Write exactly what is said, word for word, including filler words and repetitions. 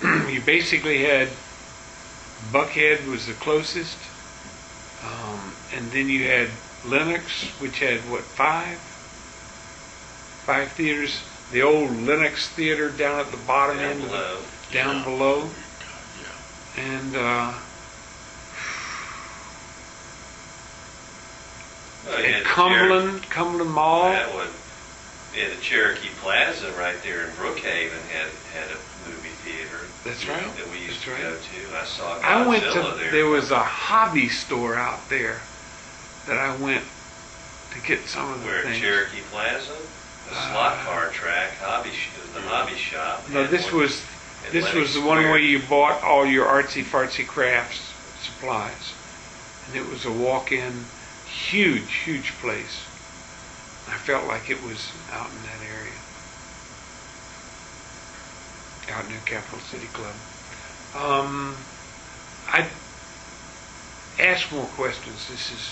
you basically had Buckhead was the closest, um, and then you had Lenox, which had what five, five theaters. The old Lenox Theater down at the bottom Down end, of below. the, down Yeah. below, Yeah. and uh, Oh, you at had the Cumberland, Cumberland Mall. Cher- that one. Yeah, the Cherokee Plaza right there in Brookhaven had had a movie theater. That's you know, right. That we used That's to right. go to. I saw Godzilla I went to. there. There was a hobby store out there that I went to get some of the Where things. Cherokee Plaza, the Uh, slot car track, hobby sh- the hobby shop. No, had this one was in this Lenox was the one Square. where you bought all your artsy fartsy crafts supplies, and it was a walk-in, huge, huge place. I felt like it was out in that area, out near Capital City Club. Um, I ask more questions. This is